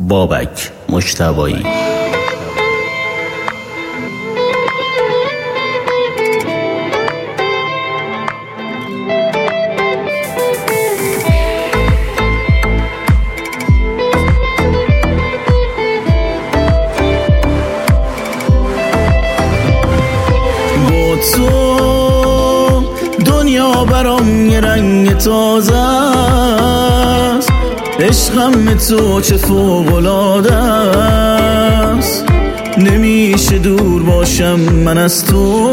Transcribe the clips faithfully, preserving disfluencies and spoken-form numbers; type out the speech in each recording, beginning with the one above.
بابک مجتبایی. تو دنیا برام یه رنگ تازه است، عشقم تو چه فوق‌العاده است. نمیشه دور باشم من از تو،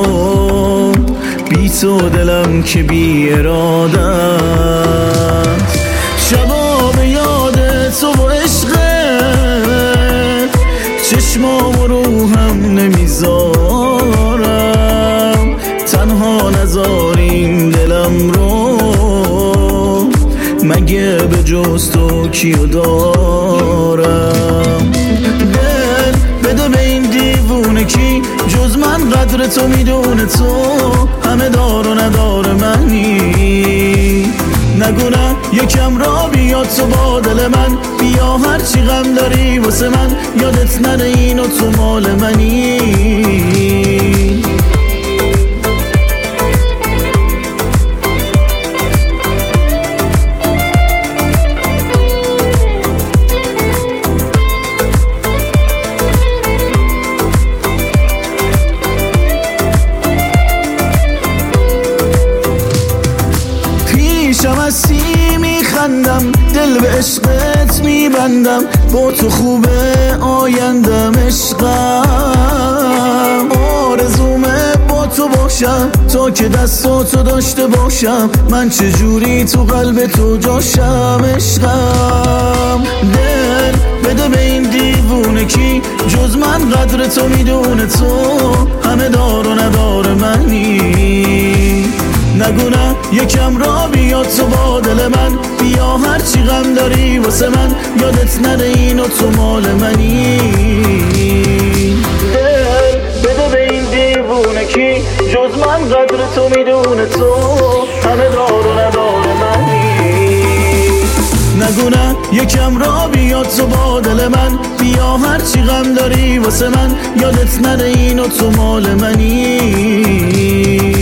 بی تو دلم که بی اراده است. شبا به یاد تو و عشقت چشمام و روحم نمیذارم، تنها نذارین دلم رو، مگه به جز تو کیو دارم. دل بده به این دیوونه کی جز من قدر تو میدونه، تو همه دار و ندار منی. نگو نه یکم را بیاد تو با دل من، بیا هرچی غم داری واسه من، یادت نره اینو تو مال منی. پیشم هستی میخندم، دل به عشقت میبندم، با تو خوبه آیندم عشقم. آرزومه با تو باشم تا که دستاتو داشته باشم، من چجوری تو قلب تو جاشم عشقم. دل بده به این دیوونه کی جز من قدر تو میدونه، تو همه دار و ندار منی. نگو نه یکم را بیاد تو با دل من، بیا هرچی غم داری واسه من، یادت نره اینو تو مال منی. دل بده به این دیوونه کی جز من قدر تو میدونه، تو همه دار و ندار منی. نگو نه یکم را بیاد تو با دل من، بیا هرچی غم داری واسه من، یادت نره اینو تو مال منی.